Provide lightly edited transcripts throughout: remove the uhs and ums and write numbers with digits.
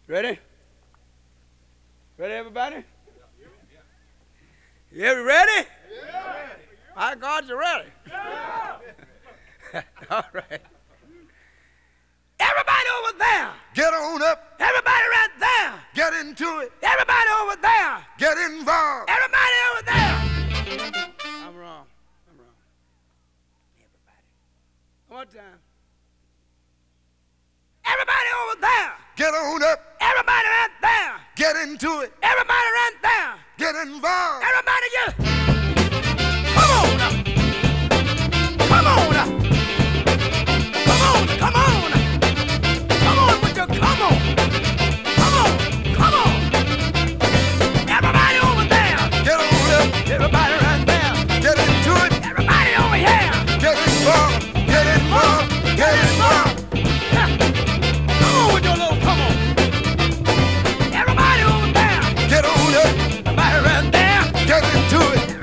Ready? Ready, everybody? You ready? Yeah. My God, you ready? Yeah. All right. Everybody over there. Get on up. Everybody right there. Get into it. Everybody over there. Get involved. Everybody over there. I'm wrong. I'm wrong. Everybody. One more time. Everybody over there. Get on up. Everybody right there. Get into it. Everybody right there. Get involved. Everybody just come on up. Come on up. Come on, come on. Come on with your come on. Come on, come on. Everybody over there. Get on up. Everybody right there. Get into it. Everybody over here. Get involved. Get involved. Get involved. Come on with your little come on. Everybody over there. Get on up. Everybody right there. Get into it.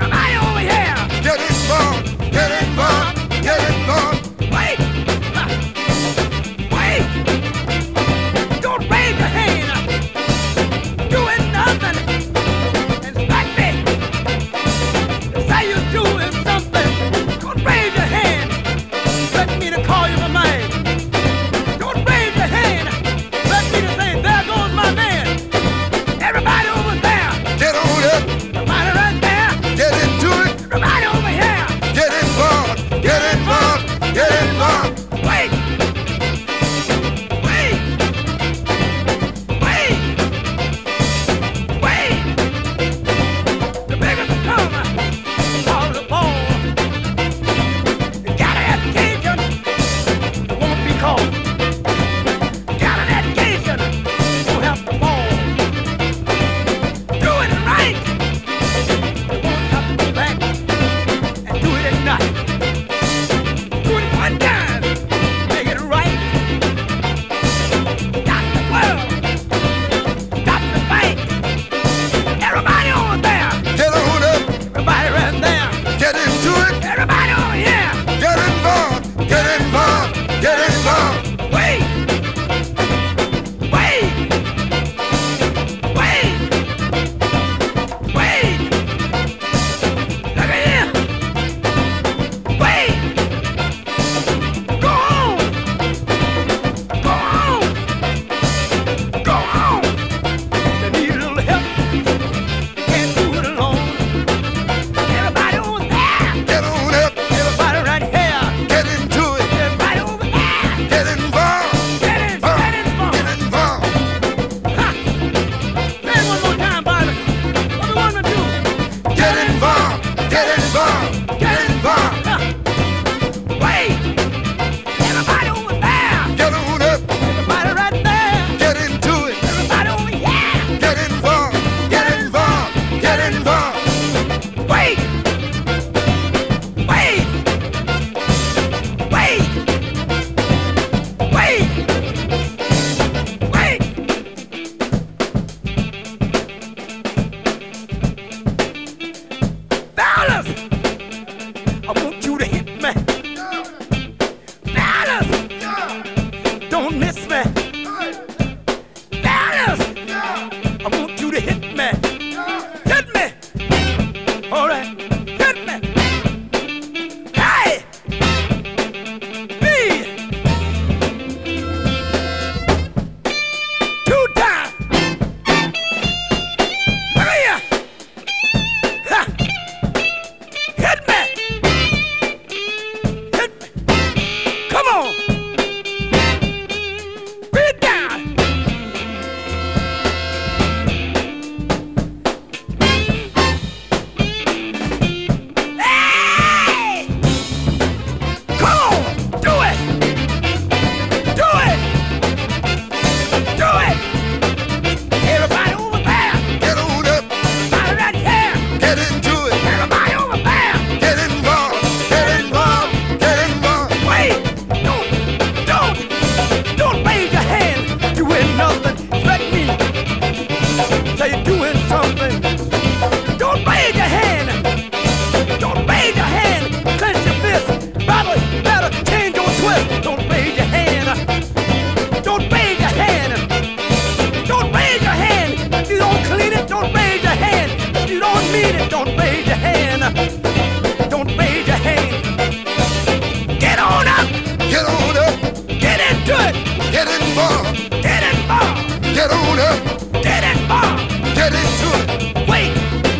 with it, don't raise your hand. Don't raise your hand. Get on up. Get on up. Get into it. Get involved. Get involved. Get on up. Get involved. Get into it. Wait.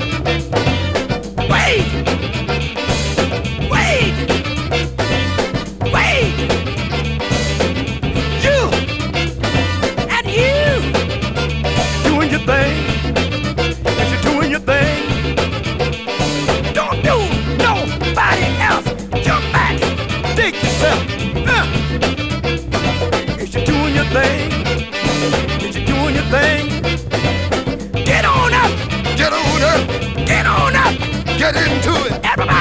Wait. Wait. Wait. You and you doing your thing. If you're doing your thing, don't do nobody else. Jump back. Dig yourself. If you're doing your thing, if you're doing your thing, get on up. Get on up. Get on up. Get into it. Everybody.